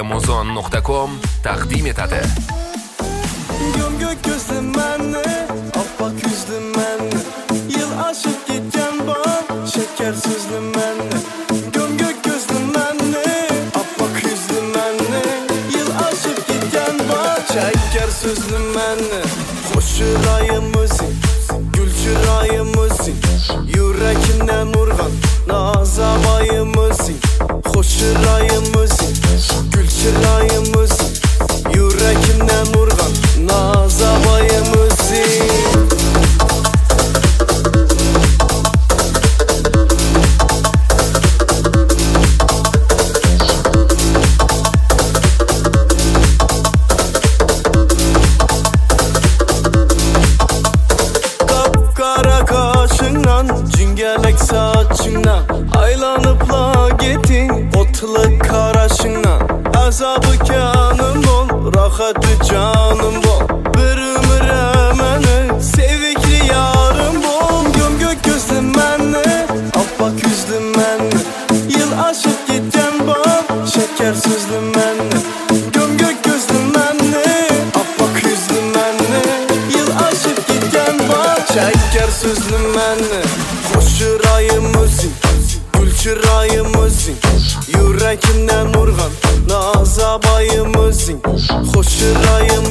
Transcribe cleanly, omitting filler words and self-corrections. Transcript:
Amazon.com taqdim etadi. Gömgök gözlü mənni, appak yüzlü mənni, yıl aşıp ketken bal, şeker sözlü mənni. Gömgök gözlü mənni, appak yüzlü mənni, yıl aşıp ketken bal, şeker sözlü mənni. Hoş çırayımızın, gül çırayımızın, yürekinden urgan nazabayımızın. Hoş çırayımızın, gül çırayımızın, yürekinden urgan nazabayımızın. Kapkara kaşından, cingelek saçından, aylanıpla getin otlu karaşından. Azabı kanım bol, rahatı canım bol, bir ömür emeni, sevikli yarım bol. Gömgök gözlü mənni, appak yüzlü mənni, yıl aşıp ketken bal, şeker sözlü mənni. Gömgök gözlü mənni, appak yüzlü mənni, yıl aşıp ketken bal, şeker sözlü mənni. Hoş çırayımızın, gül çırayımızın, yürekinden urgan nazabayımızın. Hoş çırayımızın,